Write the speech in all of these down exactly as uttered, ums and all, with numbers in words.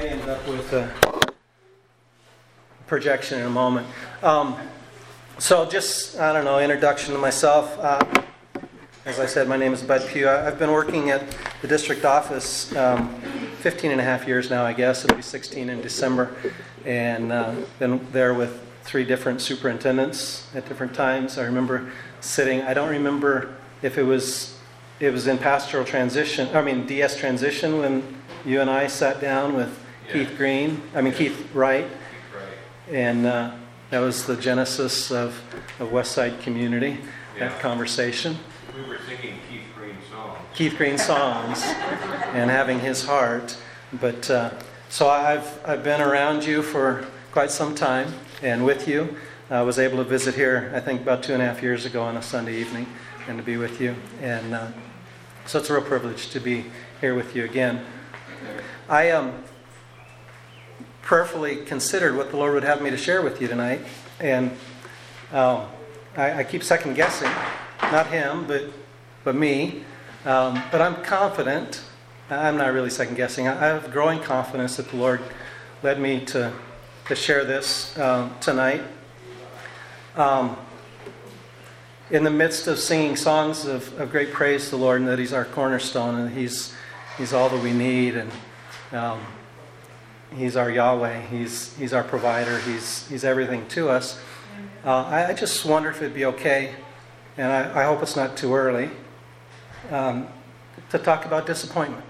may end up with a projection in a moment. Um, so just, I don't know, introduction to myself. Uh, as I said, my name is Bud Pugh. I've been working at the district office um, fifteen and a half years now, I guess. It'll be sixteen in December. And uh, been there with three different superintendents at different times. I remember sitting, I don't remember if it was it was in pastoral transition, I mean D S transition when you and I sat down with yeah. Keith Green, I mean Keith Wright. Keith Wright. And uh, that was the genesis of, of Westside Community, yeah. that conversation. We were singing Keith Green songs. Keith Green songs and having his heart. But uh, so I've I've been around you for quite some time and with you. I was able to visit here, I think, about two and a half years ago on a Sunday evening and to be with you. And uh, so it's a real privilege to be here with you again. I um, prayerfully considered what the Lord would have me to share with you tonight. And um, I, I keep second guessing. Not him, but but me. Um, but I'm confident. I'm not really second guessing. I have growing confidence that the Lord led me to, to share this um, tonight. Um, in the midst of singing songs of, of great praise to the Lord, and that He's our cornerstone, and He's He's all that we need, and um, He's our Yahweh. He's He's our provider. He's He's everything to us. Uh, I, I just wonder if it'd be okay. And I, I hope it's not too early, um, to talk about disappointment.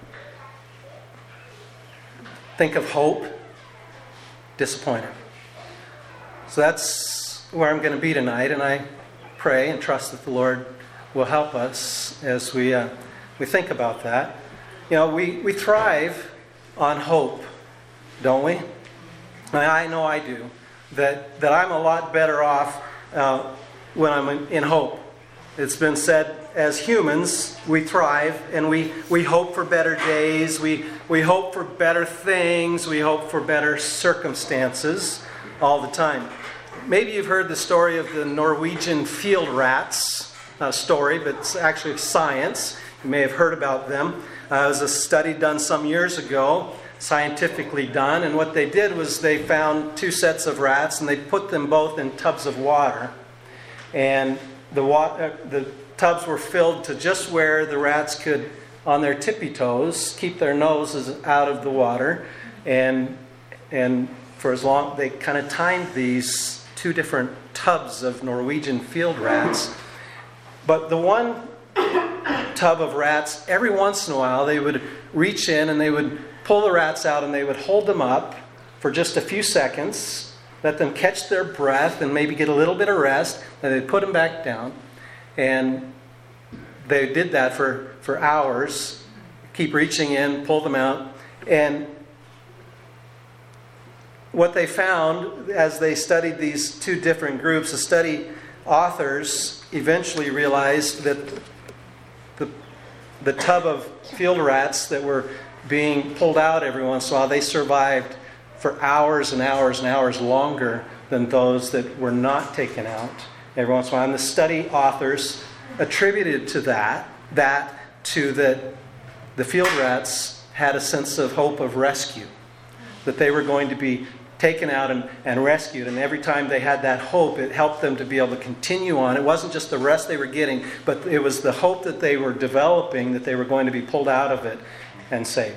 Think of hope, disappointed. So that's where I'm going to be tonight, and I pray and trust that the Lord will help us as we uh, we think about that. You know, we, we thrive on hope, don't we? And I know I do. That, that I'm a lot better off uh, when I'm in, in hope. It's been said, as humans, we thrive and we, we hope for better days, we, we hope for better things, we hope for better circumstances all the time. Maybe you've heard the story of the Norwegian field rats. Not a story, but it's actually science. You may have heard about them. Uh, it was a study done some years ago, scientifically done, and what they did was they found two sets of rats and they put them both in tubs of water. And The, water, the tubs were filled to just where the rats could, on their tippy toes, keep their noses out of the water. And and for as long, they kind of timed these two different tubs of Norwegian field rats. But the one tub of rats, every once in a while, they would reach in and they would pull the rats out and they would hold them up for just a few seconds, let them catch their breath and maybe get a little bit of rest, and they'd put them back down. And they did that for, for hours, keep reaching in, pull them out. And what they found as they studied these two different groups, the study authors eventually realized that the, the tub of field rats that were being pulled out every once in a while, they survived for hours and hours and hours longer than those that were not taken out every once in a while. And the study authors attributed to that, that to that the field rats had a sense of hope of rescue, that they were going to be taken out and, and rescued. And every time they had that hope, it helped them to be able to continue on. It wasn't just the rest they were getting, but it was the hope that they were developing that they were going to be pulled out of it and saved.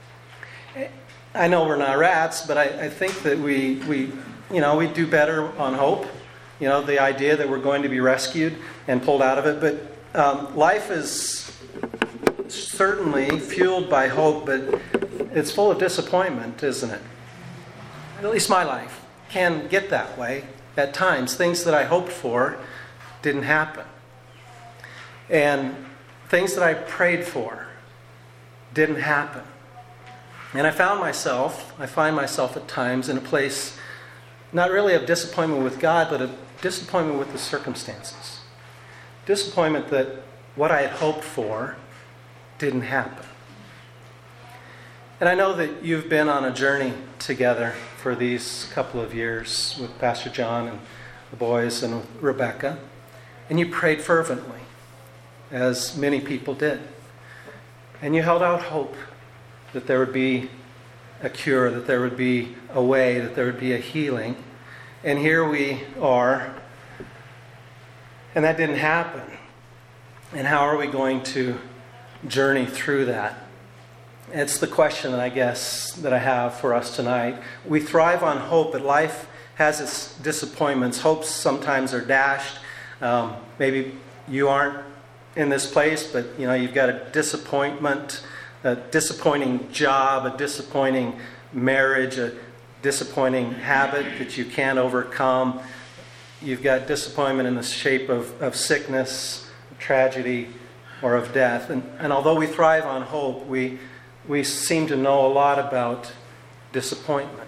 I know we're not rats, but I, I think that we, we, you know, we do better on hope. You know, the idea that we're going to be rescued and pulled out of it. But um, life is certainly fueled by hope, but it's full of disappointment, isn't it? At least my life can get that way at times. Things that I hoped for didn't happen. And things that I prayed for didn't happen. And I found myself, I find myself at times in a place not really of disappointment with God, but of disappointment with the circumstances. Disappointment that what I had hoped for didn't happen. And I know that you've been on a journey together for these couple of years with Pastor John and the boys and Rebecca. And you prayed fervently, as many people did. And you held out hope that there would be a cure, that there would be a way, that there would be a healing. And here we are, and that didn't happen. And how are we going to journey through that? It's the question that I guess that I have for us tonight. We thrive on hope, but life has its disappointments. Hopes sometimes are dashed. Um, maybe you aren't in this place, but you know you've got a disappointment, a disappointing job, a disappointing marriage, a disappointing habit that you can't overcome. You've got disappointment in the shape of, of sickness, tragedy, or of death. And, and although we thrive on hope, we we seem to know a lot about disappointment.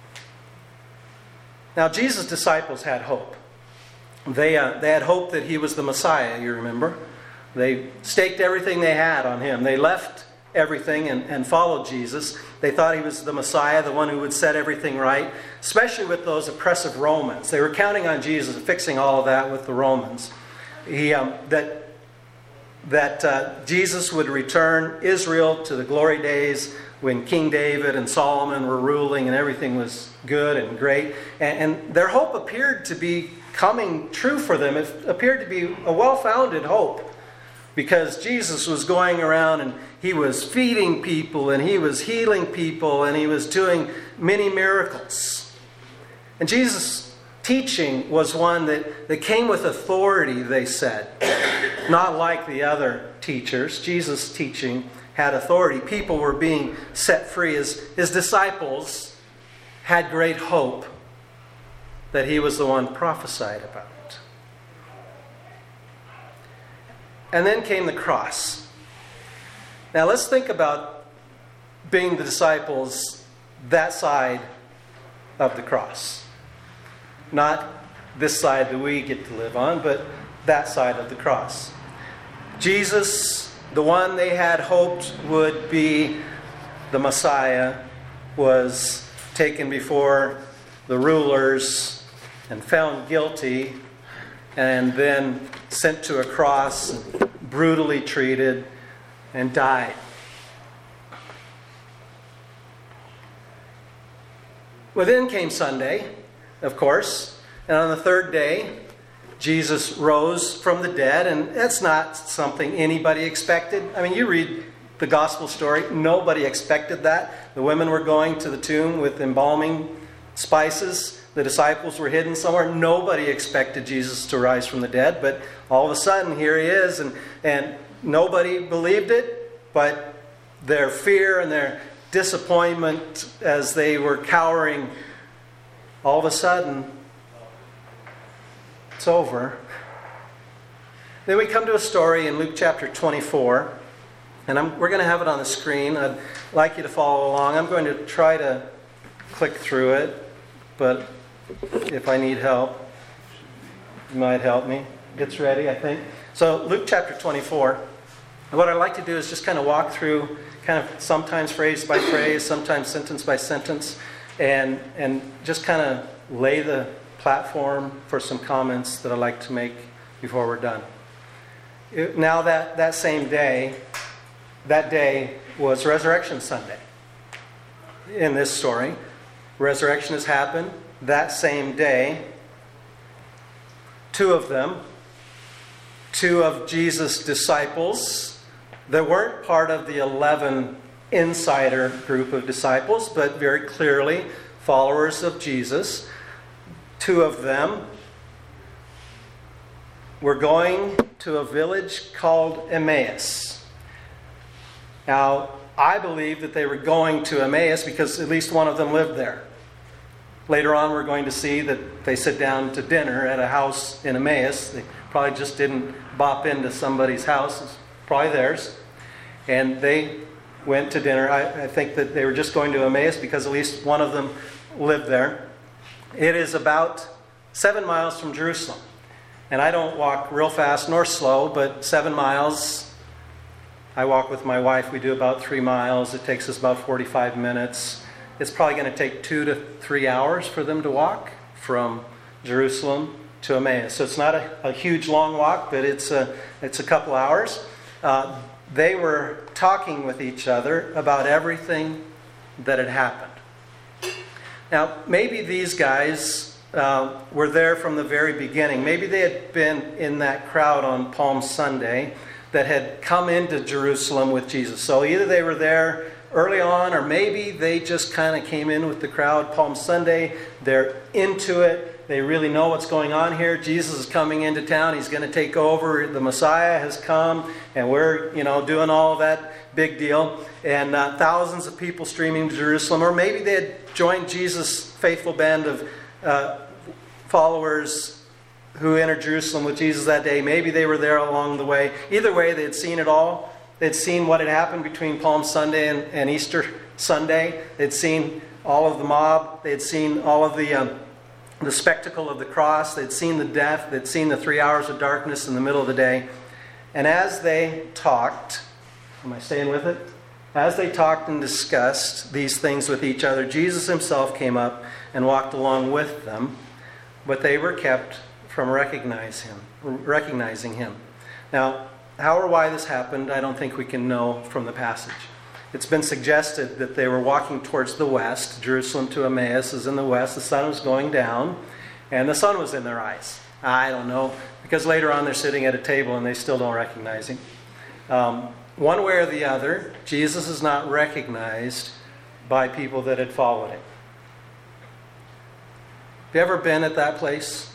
Now, Jesus' disciples had hope. They uh, they had hope that he was the Messiah, you remember. They staked everything they had on him. They left everything and, and followed Jesus. They thought he was the Messiah, the one who would set everything right, especially with those oppressive Romans. They were counting on Jesus, fixing all of that with the Romans. He um, that that uh, Jesus would return Israel to the glory days when King David and Solomon were ruling and everything was good and great. And, and their hope appeared to be coming true for them. It appeared to be a well-founded hope, because Jesus was going around and he was feeding people and he was healing people and he was doing many miracles. And Jesus' teaching was one that, that came with authority, they said. Not like the other teachers. Jesus' teaching had authority. People were being set free. His, his disciples had great hope that he was the one prophesied about. And then came the cross. Now let's think about being the disciples that side of the cross. Not this side that we get to live on, but that side of the cross. Jesus, the one they had hoped would be the Messiah, was taken before the rulers and found guilty, and then sent to a cross, brutally treated, and died. Well, then came Sunday, of course, and on the third day, Jesus rose from the dead, and that's not something anybody expected. I mean, you read the gospel story, nobody expected that. The women were going to the tomb with embalming spices. The disciples were hidden somewhere. Nobody expected Jesus to rise from the dead, but all of a sudden, here he is, and, and nobody believed it, but their fear and their disappointment as they were cowering, all of a sudden, it's over. Then we come to a story in Luke chapter twenty-four, and I'm, we're going to have it on the screen. I'd like you to follow along. I'm going to try to click through it, but if I need help, you might help me. It's ready, I think. So Luke chapter twenty-four. And what I'd like to do is just kind of walk through, kind of sometimes phrase by phrase, sometimes sentence by sentence, and and just kind of lay the platform for some comments that I'd like to make before we're done. It, now that, that same day, that day was Resurrection Sunday. In this story, resurrection has happened. That same day, two of them, two of Jesus' disciples that weren't part of the eleven insider group of disciples, but very clearly followers of Jesus, two of them were going to a village called Emmaus. Now, I believe that they were going to Emmaus because at least one of them lived there. Later on, we're going to see that they sit down to dinner at a house in Emmaus. They probably just didn't bop into somebody's house. It's probably theirs. And they went to dinner. I, I think that they were just going to Emmaus because at least one of them lived there. It is about seven miles from Jerusalem. And I don't walk real fast nor slow, but seven miles. I walk with my wife. We do about three miles. It takes us about forty-five minutes. It's probably going to take two to three hours for them to walk from Jerusalem to Emmaus. So it's not a, a huge long walk, but it's a, it's a couple hours. Uh, they were talking with each other about everything that had happened. Now, maybe these guys uh, were there from the very beginning. Maybe they had been in that crowd on Palm Sunday that had come into Jerusalem with Jesus. So either they were there early on, or maybe they just kind of came in with the crowd Palm Sunday. They're into it. They really know what's going on here. Jesus is coming into town. He's going to take over. The Messiah has come, and we're, you know, doing all of that big deal. And uh, thousands of people streaming to Jerusalem. Or maybe they had joined Jesus' faithful band of uh, followers who entered Jerusalem with Jesus that day. Maybe they were there along the way. Either way, they had seen it all. They'd seen what had happened between Palm Sunday and, and Easter Sunday. They'd seen all of the mob. They'd seen all of the um, the spectacle of the cross. They'd seen the death. They'd seen the three hours of darkness in the middle of the day. And as they talked, am I staying with it? As they talked and discussed these things with each other, Jesus himself came up and walked along with them, but they were kept from recognize him, recognizing him. Now, how or why this happened, I don't think we can know from the passage. It's been suggested that they were walking towards the west. Jerusalem to Emmaus is in the west. The sun was going down, and the sun was in their eyes. I don't know, because later on they're sitting at a table and they still don't recognize him. Um, one way or the other, Jesus is not recognized by people that had followed him. Have you ever been at that place?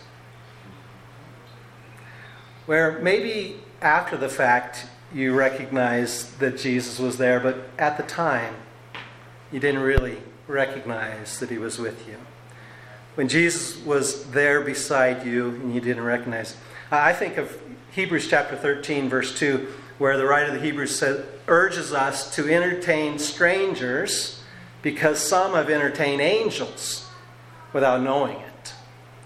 Where maybe after the fact you recognize that Jesus was there, but at the time you didn't really recognize that he was with you. When Jesus was there beside you and you didn't recognize it. I think of Hebrews chapter thirteen, verse two, where the writer of the Hebrews says, urges us to entertain strangers because some have entertained angels without knowing it.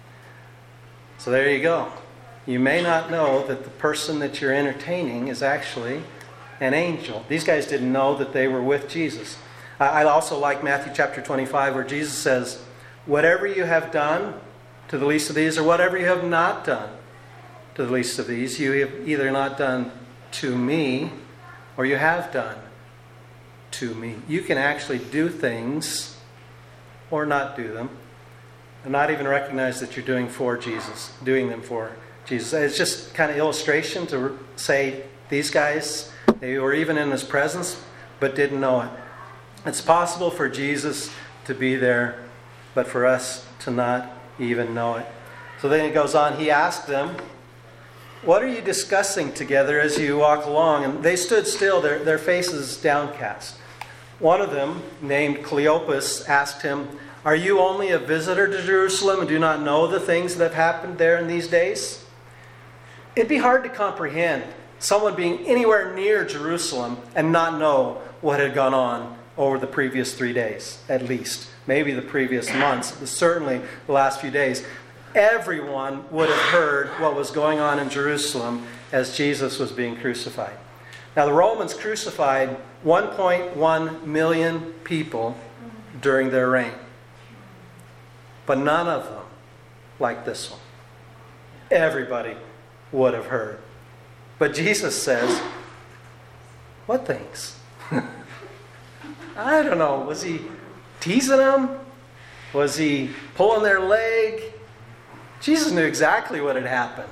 So there you go. You may not know that the person that you're entertaining is actually an angel. These guys didn't know that they were with Jesus. I also like Matthew chapter twenty-five, where Jesus says, whatever you have done to the least of these, or whatever you have not done to the least of these, you have either not done to me, or you have done to me. You can actually do things or not do them, and not even recognize that you're doing for Jesus, doing them for Jesus. It's just kind of illustration to say these guys, they were even in his presence, but didn't know it. It's possible for Jesus to be there, but for us to not even know it. So then it goes on. He asked them, what are you discussing together as you walk along? And they stood still, their, their faces downcast. One of them, named Cleopas, asked him, are you only a visitor to Jerusalem and do not know the things that have happened there in these days? It'd be hard to comprehend someone being anywhere near Jerusalem and not know what had gone on over the previous three days, at least. Maybe the previous months, but certainly the last few days. Everyone would have heard what was going on in Jerusalem as Jesus was being crucified. Now, the Romans crucified one point one million people during their reign. But none of them like this one. Everybody would have heard. But Jesus says, what things? I don't know. Was he teasing them? Was he pulling their leg? Jesus knew exactly what had happened.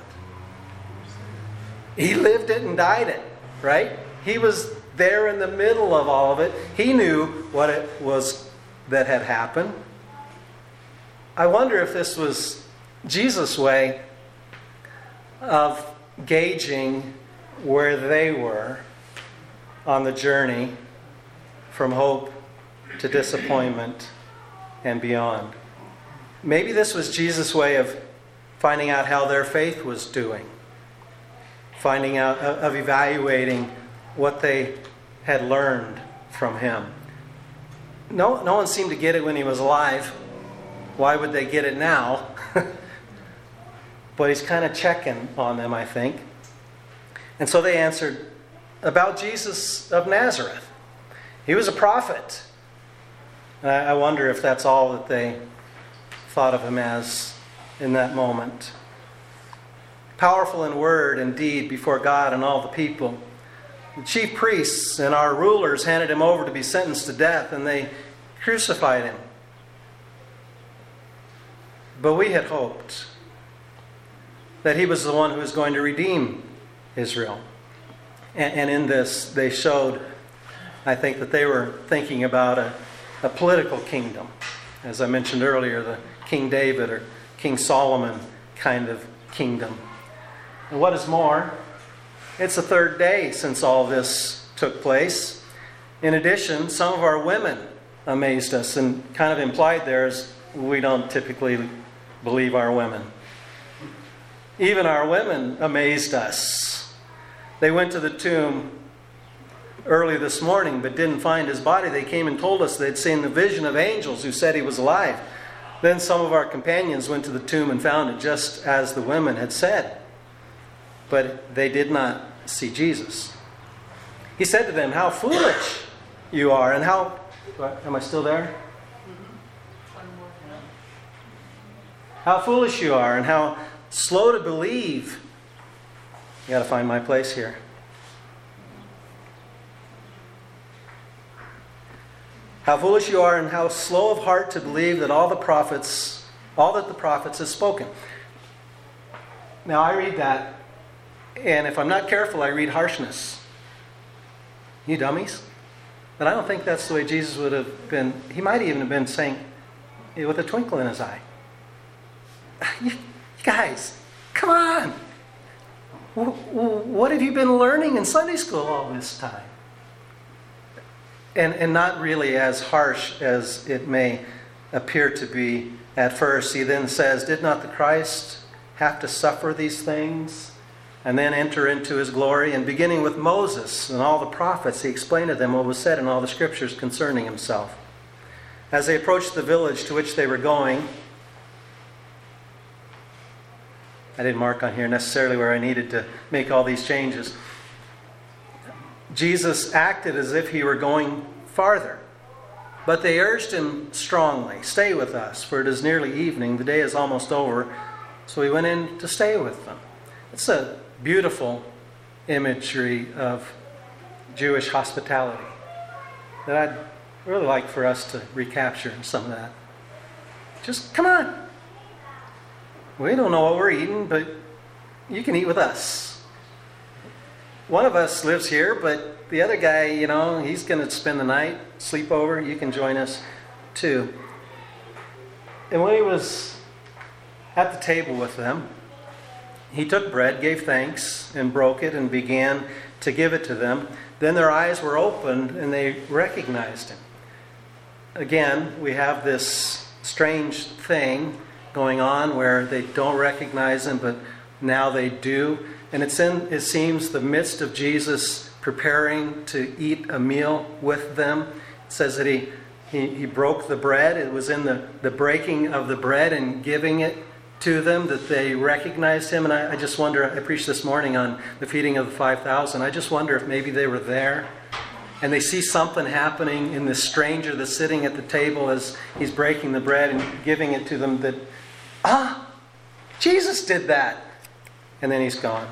He lived it and died it, right? He was there in the middle of all of it. He knew what it was that had happened. I wonder if this was Jesus' way of gauging where they were on the journey from hope to disappointment and beyond. Maybe this was Jesus' way of finding out how their faith was doing, finding out, of evaluating what they had learned from him. No, no one seemed to get it when he was alive. Why would they get it now? But he's kind of checking on them, I think. And so they answered about Jesus of Nazareth. He was a prophet. And I wonder if that's all that they thought of him as in that moment. Powerful in word and deed before God and all the people. The chief priests and our rulers handed him over to be sentenced to death, and they crucified him. But we had hoped that he was the one who was going to redeem Israel. And, and in this, they showed, I think, that they were thinking about a, a political kingdom. As I mentioned earlier, the King David or King Solomon kind of kingdom. And what is more, it's the third day since all this took place. In addition, some of our women amazed us, and kind of implied there is we don't typically believe our women. Even our women amazed us. They went to the tomb early this morning but didn't find his body. They came and told us they'd seen the vision of angels who said he was alive. Then some of our companions went to the tomb and found it just as the women had said. But they did not see Jesus. He said to them, "How foolish you are, and how..." Am I still there? How foolish you are, and how slow to believe. You got to find my place here. How foolish you are, and how slow of heart to believe that all the prophets, all that the prophets have spoken. Now I read that, and if I'm not careful, I read harshness. You dummies. But I don't think that's the way Jesus would have been. He might even have been saying it with a twinkle in his eye. You guys, come on. What have you been learning in Sunday school all this time? And, and not really as harsh as it may appear to be at first. He then says, "Did not the Christ have to suffer these things and then enter into his glory?" And beginning with Moses and all the prophets, he explained to them what was said in all the scriptures concerning himself. As they approached the village to which they were going, I didn't mark on here necessarily where I needed to make all these changes. Jesus acted as if he were going farther. But they urged him strongly, "Stay with us, for it is nearly evening. The day is almost over." So he went in to stay with them. It's a beautiful imagery of Jewish hospitality that I'd really like for us to recapture some of that. Just come on. We don't know what we're eating, but you can eat with us. One of us lives here, but the other guy, you know, he's going to spend the night, sleep over. You can join us too. And when he was at the table with them, he took bread, gave thanks, and broke it, and began to give it to them. Then their eyes were opened, and they recognized him. Again, we have this strange thing going on where they don't recognize him, but now they do. And it's in, it seems, the midst of Jesus preparing to eat a meal with them. It says that he, he, he broke the bread. It was in the, the breaking of the bread and giving it to them that they recognized him. And I, I just wonder, I preached this morning on the feeding of the five thousand. I just wonder if maybe they were there and they see something happening in this stranger that's sitting at the table as he's breaking the bread and giving it to them, that, ah, Jesus did that. And then he's gone.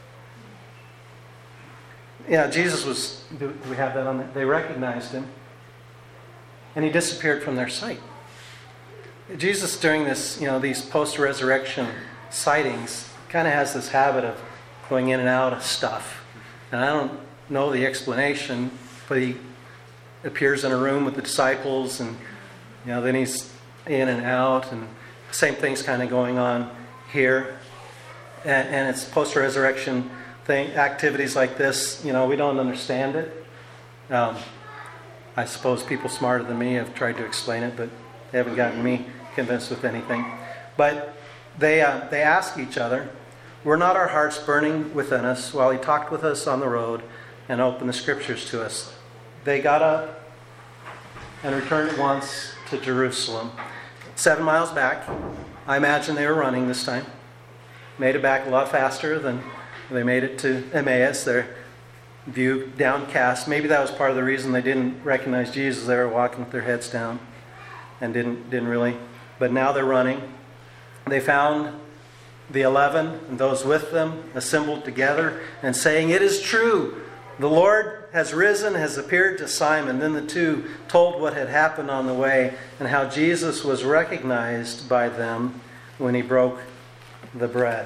Yeah, Jesus was, do we have that on there? They recognized him. And he disappeared from their sight. Jesus, during this, you know, these post-resurrection sightings, kind of has this habit of going in and out of stuff. And I don't know the explanation, but he appears in a room with the disciples, and you know, then he's in and out, and same thing's kind of going on here. And, and it's post-resurrection thing, activities like this, you know, we don't understand it. Um, I suppose people smarter than me have tried to explain it, but they haven't gotten me convinced with anything. But they uh, they ask each other, "Were not our hearts burning within us while he talked with us on the road and opened the scriptures to us?" They got up and returned at once to Jerusalem. Seven miles back. I imagine they were running this time. Made it back a lot faster than they made it to Emmaus. Their view downcast. Maybe that was part of the reason they didn't recognize Jesus. They were walking with their heads down and didn't didn't really. But now they're running. They found the eleven and those with them assembled together and saying, "It is true. The Lord has risen, has appeared to Simon. Then the two told what had happened on the way and how Jesus was recognized by them when he broke the bread.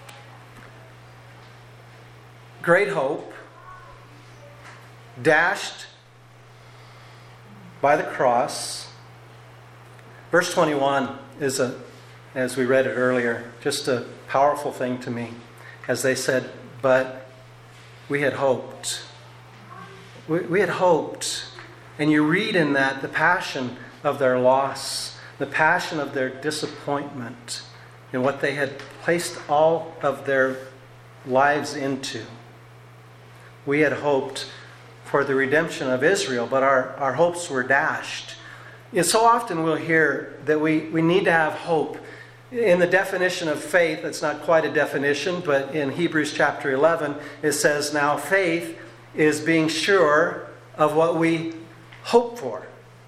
Great hope, dashed by the cross. Verse twenty-one is, a, as we read it earlier, just a powerful thing to me. As they said, but we had hoped. We, we had hoped. And you read in that the passion of their loss, the passion of their disappointment in what they had placed all of their lives into. We had hoped for the redemption of Israel, but our, our hopes were dashed. And so often we'll hear that we, we need to have hope. In the definition of faith, it's not quite a definition, but in Hebrews chapter eleven, it says, now faith is being sure of what we hope for.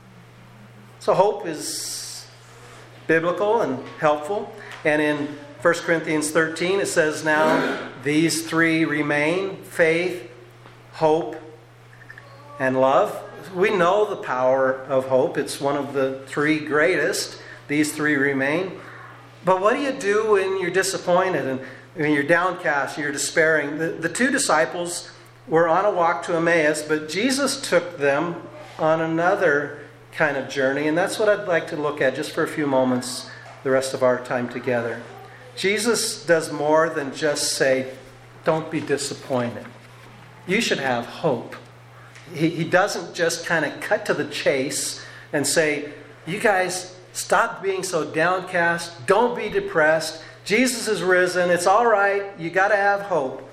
So hope is biblical and helpful. And in First Corinthians thirteen, it says, now these three remain: faith, hope, and love. We know the power of hope. It's one of the three greatest. These three remain. But what do you do when you're disappointed and when you're downcast, you're despairing? The, the two disciples were on a walk to Emmaus, but Jesus took them on another kind of journey. And that's what I'd like to look at just for a few moments, the rest of our time together. Jesus does more than just say, don't be disappointed. You should have hope. He, he doesn't just kind of cut to the chase and say, you guys, stop being so downcast. Don't be depressed. Jesus is risen. It's all right. You got to have hope.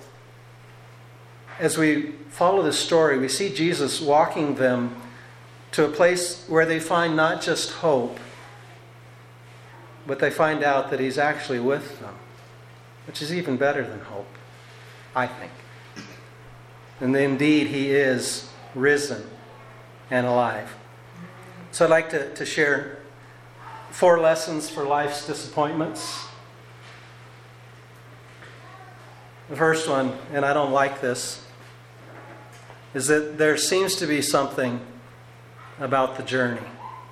As we follow this story, we see Jesus walking them to a place where they find not just hope, but they find out that he's actually with them, which is even better than hope, I think. And indeed, he is risen and alive. So I'd like to, to share four lessons for life's disappointments. The first one, and I don't like this, is that there seems to be something about the journey.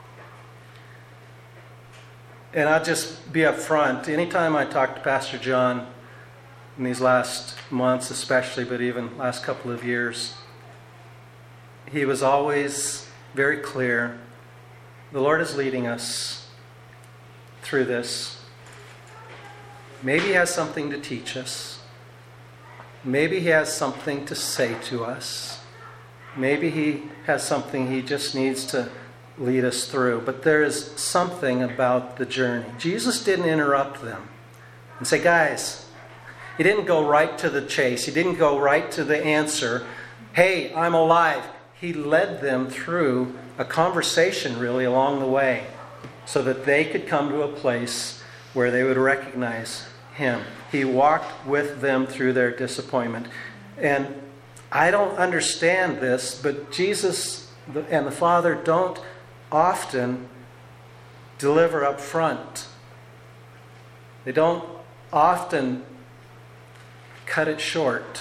And I'll just be up front. Anytime I talk to Pastor John in these last months especially, but even last couple of years, he was always very clear. The Lord is leading us through this. Maybe he has something to teach us. Maybe he has something to say to us. Maybe he has something he just needs to lead us through. But there is something about the journey. Jesus didn't interrupt them and say, guys, he didn't go right to the chase. He didn't go right to the answer. Hey, I'm alive. He led them through a conversation really along the way so that they could come to a place where they would recognize him. He walked with them through their disappointment. And I don't understand this, but Jesus and the Father don't often deliver up front. They don't often cut it short.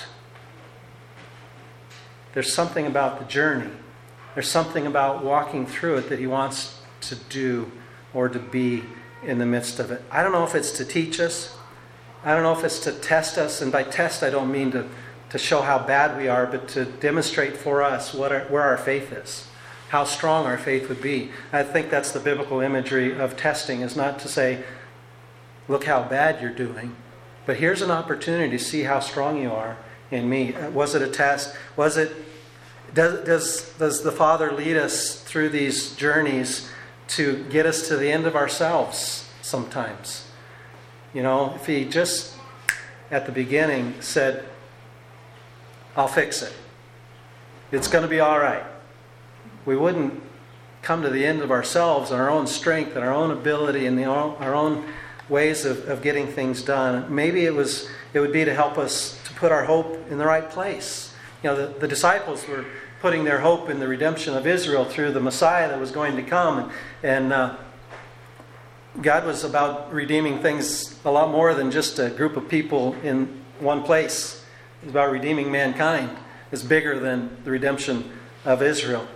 There's something about the journey. There's something about walking through it that he wants to do or to be in the midst of it. I don't know if it's to teach us. I don't know if it's to test us. And by test, I don't mean to, to show how bad we are, but to demonstrate for us what our, where our faith is, how strong our faith would be. I think that's the biblical imagery of testing, is not to say, look how bad you're doing, but here's an opportunity to see how strong you are in me. Was it a test? Was it, does, does, does the Father lead us through these journeys to get us to the end of ourselves sometimes? You know, if he just at the beginning said, I'll fix it. It's going to be all right. We wouldn't come to the end of ourselves and our own strength and our own ability and the, our own ways of, of getting things done. Maybe it was it would be to help us to put our hope in the right place. You know, the, the disciples were putting their hope in the redemption of Israel through the Messiah that was going to come. And, and uh, God was about redeeming things a lot more than just a group of people in one place. It was about redeeming mankind. is bigger than the redemption of Israel.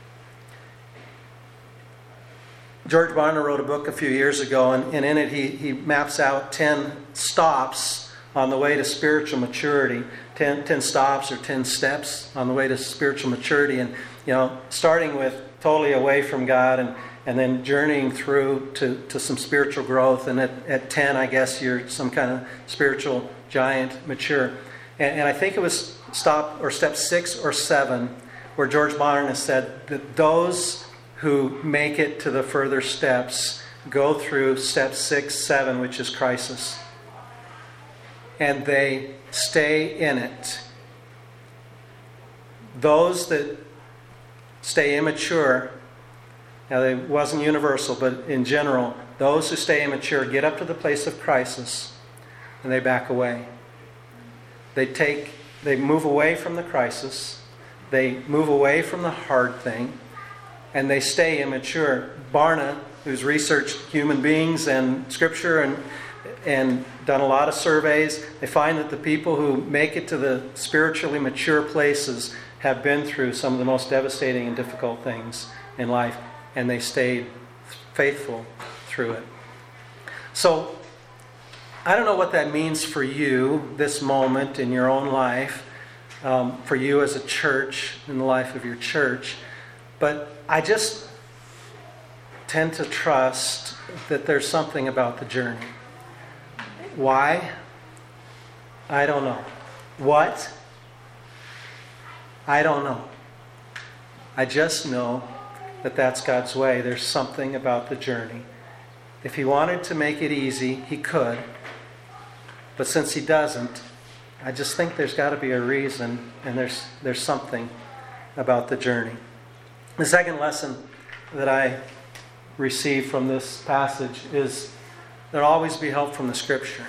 George Barna wrote a book a few years ago, and, and in it he, he maps out ten stops on the way to spiritual maturity. ten, ten stops or ten steps on the way to spiritual maturity. And, you know, starting with totally away from God and, and then journeying through to, to some spiritual growth. And at, at ten, I guess, you're some kind of spiritual giant, mature. And, and I think it was stop or step six or seven where George Barna said that those who make it to the further steps go through step six, seven, which is crisis. And they stay in it. Those that stay immature, now it wasn't universal, but in general, those who stay immature get up to the place of crisis and they back away. They take, they move away from the crisis. They move away from the hard thing. And they stay immature. Barna, who's researched human beings and Scripture and and done a lot of surveys, they find that the people who make it to the spiritually mature places have been through some of the most devastating and difficult things in life, and they stayed faithful through it. So, I don't know what that means for you, this moment in your own life, um, for you as a church, in the life of your church, but I just tend to trust that there's something about the journey. Why? I don't know. What? I don't know. I just know that that's God's way. There's something about the journey. If He wanted to make it easy, He could. But since He doesn't, I just think there's got to be a reason, and there's there's something about the journey. The second lesson that I receive from this passage is there'll always be help from the Scripture.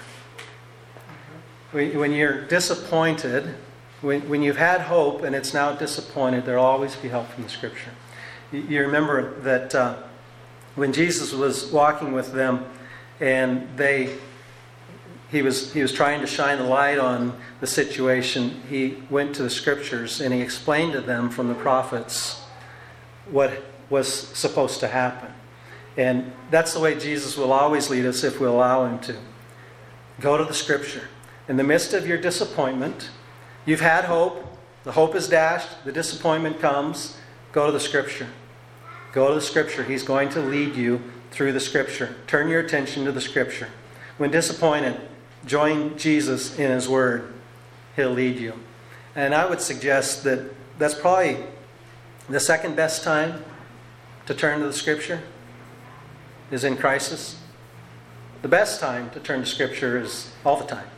When you're disappointed, when, when you've had hope and it's now disappointed, there'll always be help from the Scripture. You, you remember that uh, when Jesus was walking with them and they he was he was trying to shine a light on the situation, he went to the Scriptures and he explained to them from the prophets what was supposed to happen. And that's the way Jesus will always lead us if we allow Him to. Go to the Scripture. In the midst of your disappointment, you've had hope, the hope is dashed, the disappointment comes, go to the Scripture. Go to the Scripture. He's going to lead you through the Scripture. Turn your attention to the Scripture. When disappointed, join Jesus in His Word. He'll lead you. And I would suggest that that's probably the second best time to turn to the Scripture is in crisis. The best time to turn to Scripture is all the time.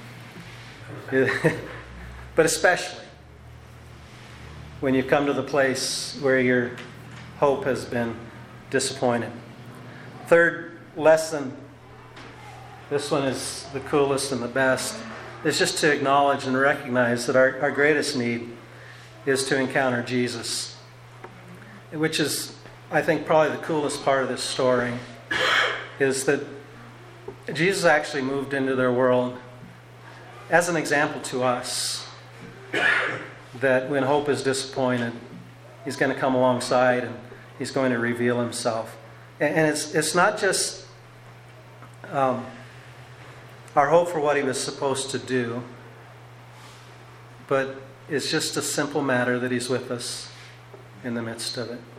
But especially when you come to the place where your hope has been disappointed. Third lesson, this one is the coolest and the best, is just to acknowledge and recognize that our, our greatest need is to encounter Jesus. Which is, I think, probably the coolest part of this story, is that Jesus actually moved into their world as an example to us that when hope is disappointed, He's going to come alongside and He's going to reveal Himself. And, and it's it's not just um, our hope for what He was supposed to do, but it's just a simple matter that He's with us in the midst of it.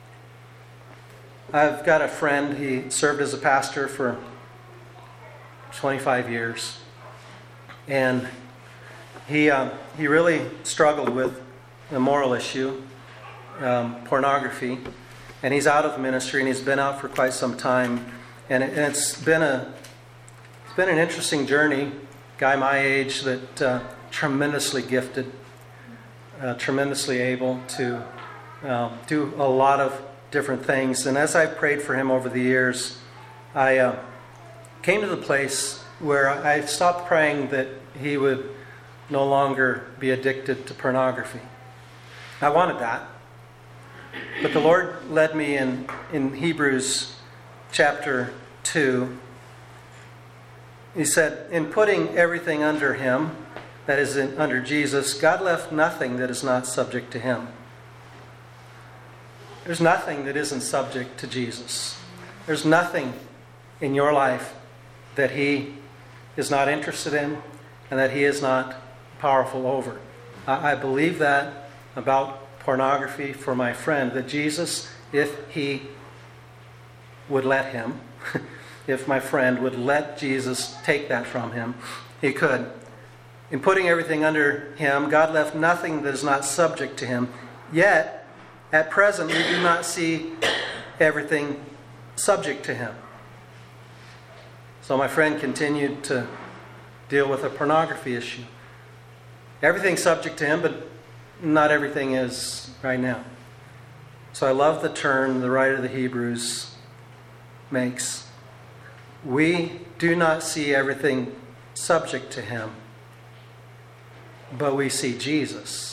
I've got a friend, he served as a pastor for twenty-five years. And he uh, he really struggled with a moral issue, um, pornography. And he's out of ministry, and he's been out for quite some time. And, it, and it's been a it's been an interesting journey. Guy my age that uh, tremendously gifted, uh, tremendously able to um, do a lot of different things. And as I prayed for him over the years, I uh, came to the place where I stopped praying that he would no longer be addicted to pornography. I wanted that. But the Lord led me in, in Hebrews chapter two. He said, in putting everything under Him, that is in, under Jesus, God left nothing that is not subject to him. There's nothing that isn't subject to Jesus. There's nothing in your life that he is not interested in and that he is not powerful over. I, I believe that about pornography for my friend, that Jesus, if he would let him, if my friend would let Jesus take that from him, he could. In putting everything under him, God left nothing that is not subject to him. Yet, at present, we do not see everything subject to him. So my friend continued to deal with a pornography issue. Everything's subject to him, but not everything is right now. So I love the turn the writer of the Hebrews makes. We do not see everything subject to him, but we see Jesus.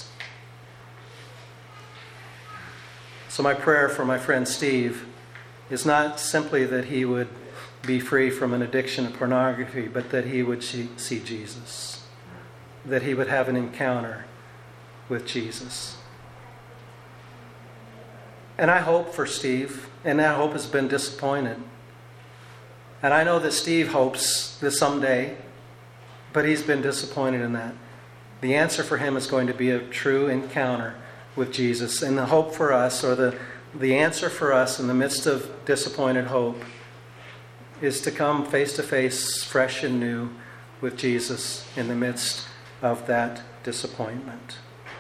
So my prayer for my friend Steve is not simply that he would be free from an addiction to pornography, but that he would see, see Jesus. That he would have an encounter with Jesus. And I hope for Steve, and that hope has been disappointed. And I know that Steve hopes that someday, but he's been disappointed in that. The answer for him is going to be a true encounter with Jesus. And the hope for us, or the, the answer for us in the midst of disappointed hope, is to come face to face, fresh and new, with Jesus in the midst of that disappointment.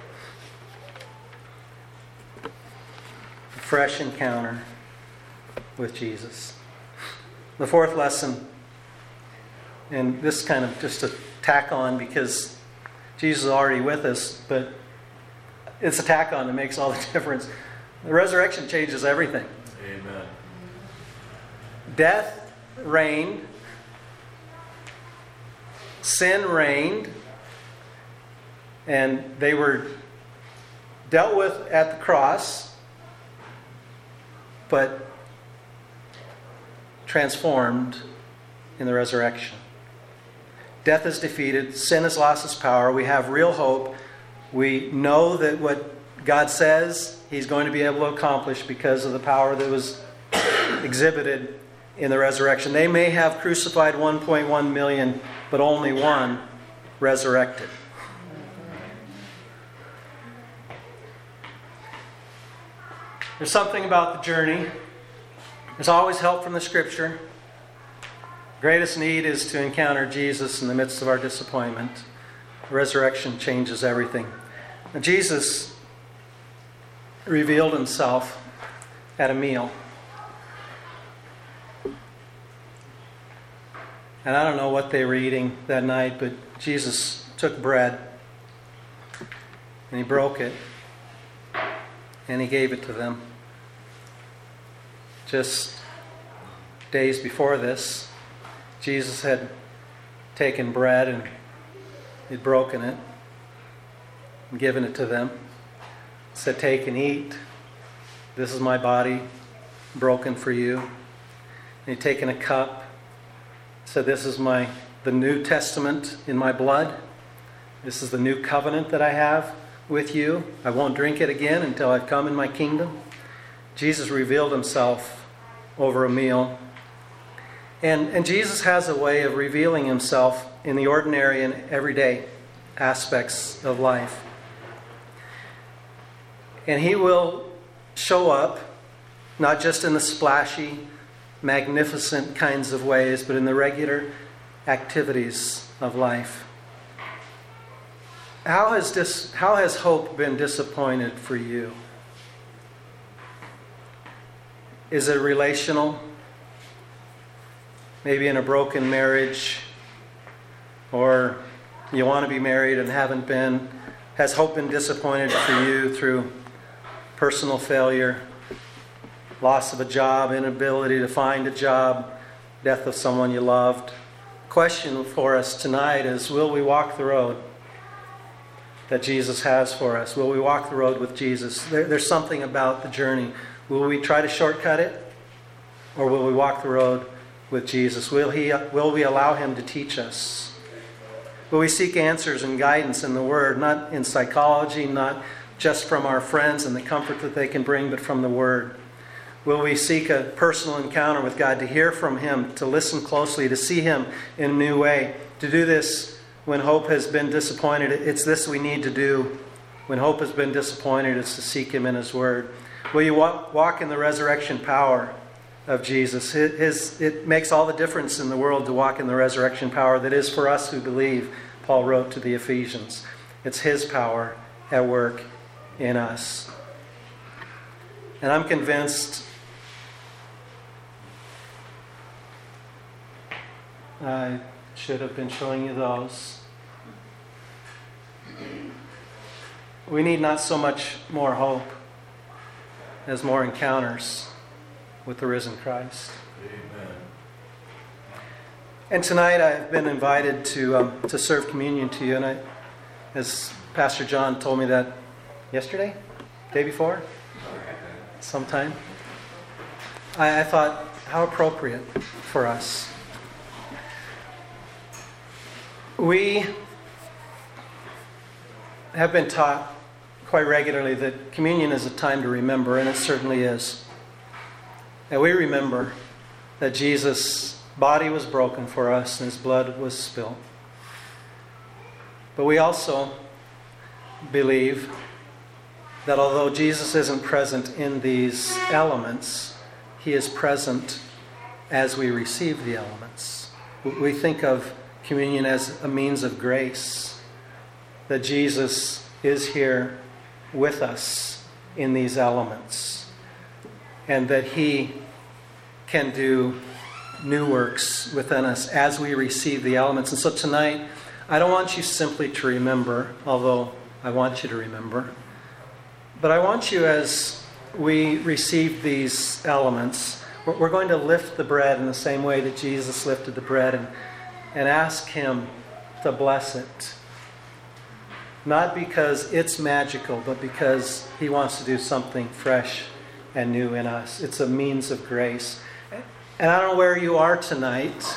A fresh encounter with Jesus. The fourth lesson, and this kind of just a tack on because Jesus is already with us, but it's a tack on that makes all the difference. The resurrection changes everything. Amen. Death reigned. Sin reigned. And they were dealt with at the cross, but transformed in the resurrection. Death is defeated. Sin has lost its power. We have real hope. We know that what God says he's going to be able to accomplish because of the power that was exhibited in the resurrection. They may have crucified one point one million, but only one resurrected. There's something about the journey. There's always help from the Scripture. Greatest need is to encounter Jesus in the midst of our disappointment. The resurrection changes everything. Now, Jesus revealed himself at a meal. And I don't know what they were eating that night, but Jesus took bread and he broke it and he gave it to them. Just days before this, Jesus had taken bread and he'd broken it and given it to them. He said, "Take and eat. This is my body broken for you." And he'd taken a cup. He said, "This is my the New Testament in my blood. This is the new covenant that I have with you. I won't drink it again until I've come in my kingdom." Jesus revealed himself over a meal. And, and Jesus has a way of revealing himself in the ordinary and everyday aspects of life. And he will show up, not just in the splashy, magnificent kinds of ways, but in the regular activities of life. How has dis, how has hope been disappointed for you? Is it relational? Maybe in a broken marriage, or you want to be married and haven't been. Has hope been disappointed for you through personal failure, loss of a job, inability to find a job, death of someone you loved? Question for us tonight is, will we walk the road that Jesus has for us? Will we walk the road with Jesus? There, there's something about the journey. Will we try to shortcut it? Or will we walk the road with Jesus? Will he? Will we allow him to teach us? Will we seek answers and guidance in the Word, not in psychology, not just from our friends and the comfort that they can bring, but from the Word? Will we seek a personal encounter with God, to hear from Him, to listen closely, to see Him in a new way? To do this when hope has been disappointed, it's this we need to do. When hope has been disappointed, it's to seek Him in His Word. Will you walk, walk in the resurrection power of Jesus? His, his, it makes all the difference in the world to walk in the resurrection power that is for us who believe, Paul wrote to the Ephesians. It's His power at work in us. And I'm convinced I should have been showing you those. We need not so much more hope as more encounters with the risen Christ. Amen. And tonight I've been invited to um, to serve communion to you, and I, as Pastor John told me that yesterday, day before, sometime. I, I thought, how appropriate for us. We have been taught quite regularly that communion is a time to remember, and it certainly is. And we remember that Jesus' body was broken for us and His blood was spilled. But we also believe that although Jesus isn't present in these elements, He is present as we receive the elements. We think of communion as a means of grace, that Jesus is here with us in these elements, and that He can do new works within us as we receive the elements. And so tonight, I don't want you simply to remember, although I want you to remember, but I want you, as we receive these elements, we're going to lift the bread in the same way that Jesus lifted the bread, and, and ask Him to bless it. Not because it's magical, but because He wants to do something fresh and new in us. It's a means of grace. And I don't know where you are tonight,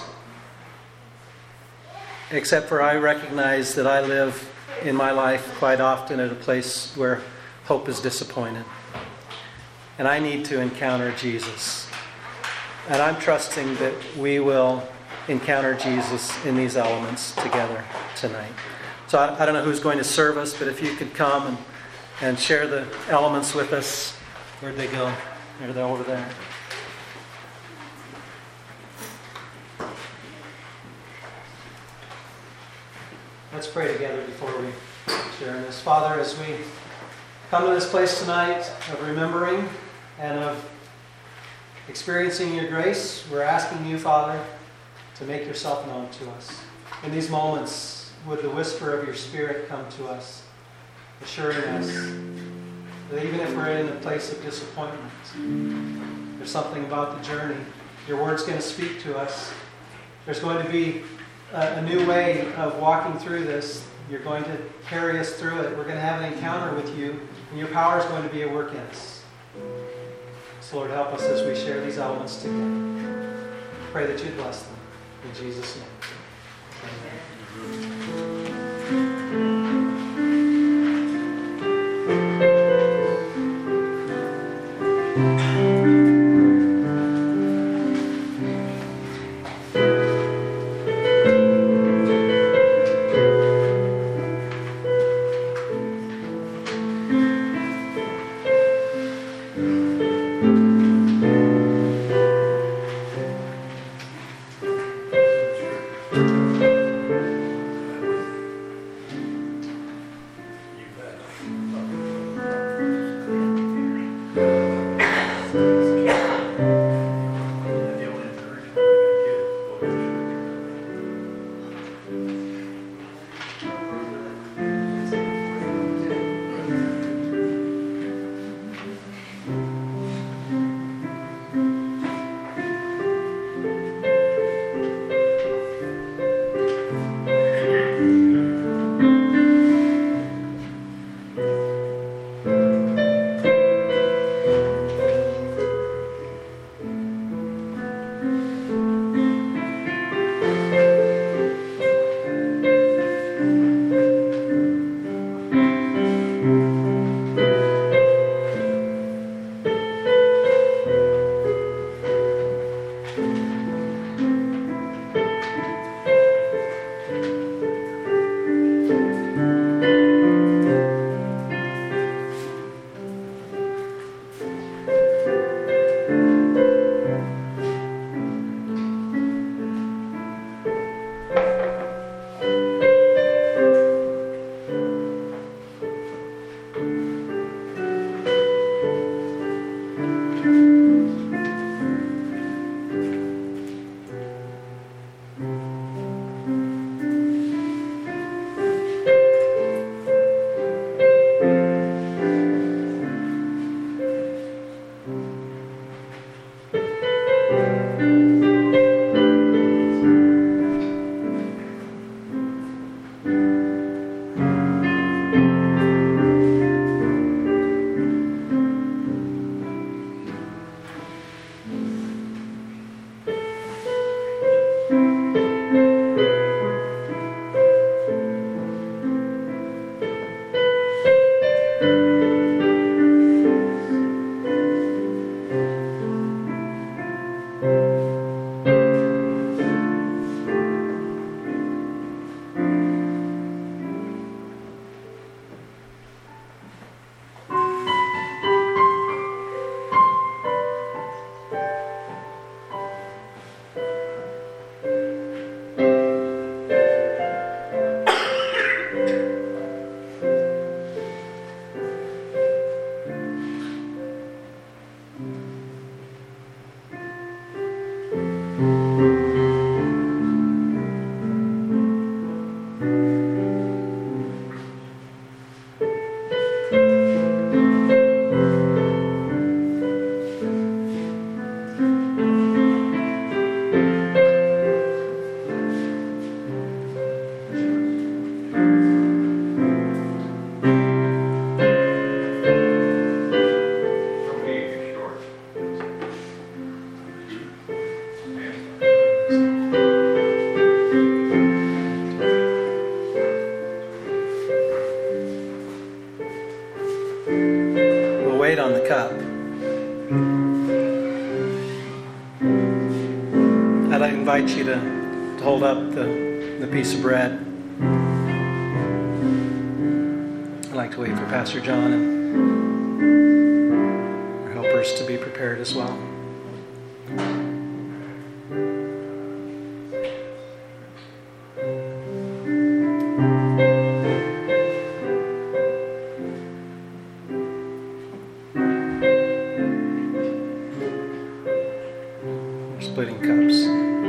except for I recognize that I live in my life quite often at a place where hope is disappointed. And I need to encounter Jesus. And I'm trusting that we will encounter Jesus in these elements together tonight. So I, I don't know who's going to serve us, but if you could come and, and share the elements with us. Where'd they go? They're they're over there. Let's pray together before we share this. Father, as we come to this place tonight of remembering and of experiencing your grace, we're asking you, Father, to make yourself known to us. In these moments, would the whisper of your Spirit come to us, assuring us that even if we're in a place of disappointment, there's something about the journey. Your word's going to speak to us. There's going to be a, a new way of walking through this. You're going to carry us through it. We're going to have an encounter with you, and your power is going to be at work in us. So Lord, help us as we share these elements together. Pray that you'd bless them. In Jesus' name. On the cup. I'd invite you to, to hold up the, the piece of bread. I'd like to wait for Pastor John and our helpers to be prepared as well. Splitting cups.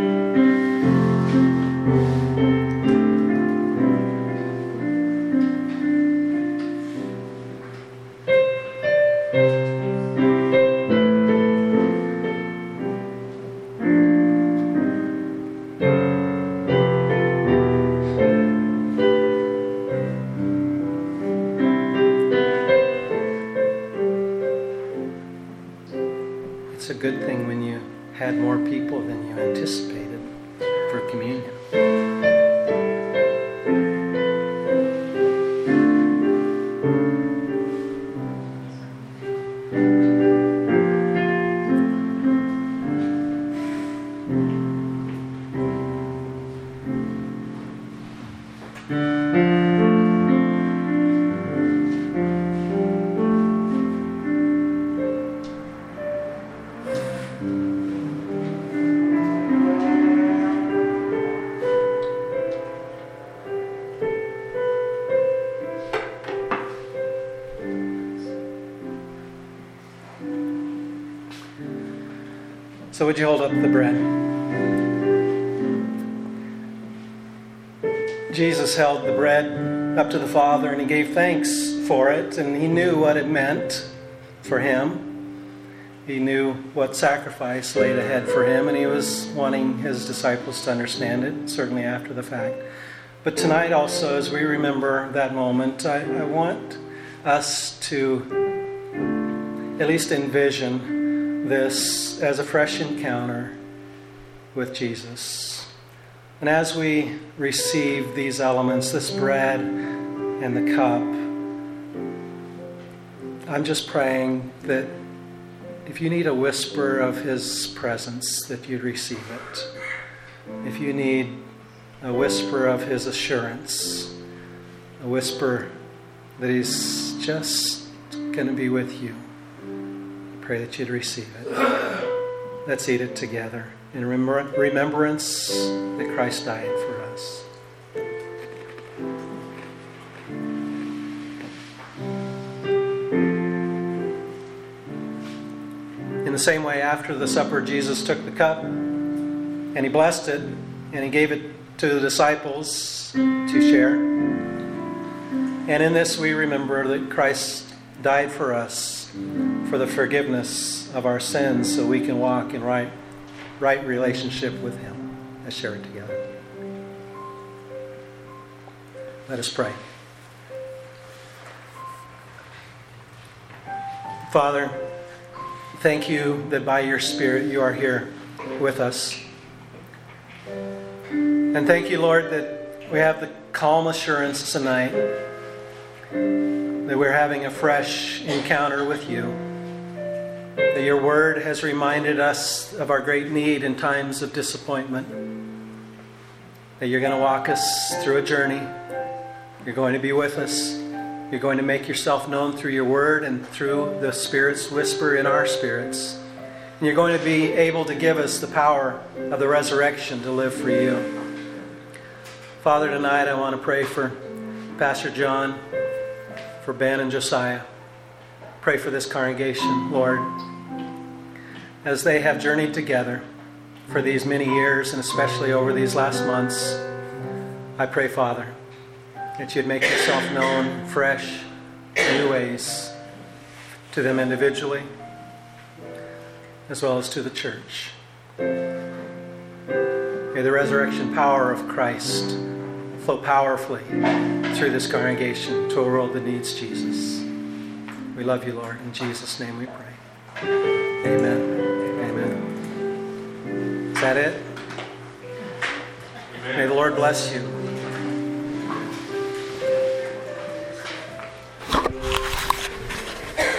It's a good thing when you had more people than you anticipated for communion. So would you hold up the bread? Jesus held the bread up to the Father and he gave thanks for it, and he knew what it meant for him. He knew what sacrifice laid ahead for him, and he was wanting his disciples to understand it, certainly after the fact. But tonight also, as we remember that moment, I, I want us to at least envision this as a fresh encounter with Jesus. And as we receive these elements, this bread and the cup, I'm just praying that if you need a whisper of His presence, that you'd receive it. If you need a whisper of His assurance, a whisper that He's just going to be with you, pray that you'd receive it. Let's eat it together in remembrance that Christ died for us. In the same way, after the supper, Jesus took the cup and He blessed it and He gave it to the disciples to share. And in this we remember that Christ died for us, for the forgiveness of our sins, so we can walk in right right relationship with Him. Let's share it together. Let us pray. Father, thank you that by your Spirit you are here with us. And thank you, Lord, that we have the calm assurance tonight that we're having a fresh encounter with you. That your word has reminded us of our great need in times of disappointment. That you're going to walk us through a journey. You're going to be with us. You're going to make yourself known through your word and through the Spirit's whisper in our spirits. And you're going to be able to give us the power of the resurrection to live for you. Father, tonight I want to pray for Pastor John, for Ben and Josiah. Pray for this congregation, Lord, as they have journeyed together for these many years and especially over these last months. I pray, Father, that you'd make yourself known fresh, new ways to them individually as well as to the church. May the resurrection power of Christ flow powerfully through this congregation to a world that needs Jesus. We love you, Lord. In Jesus' name we pray. Amen. Amen. Is that it? Amen. May the Lord bless you.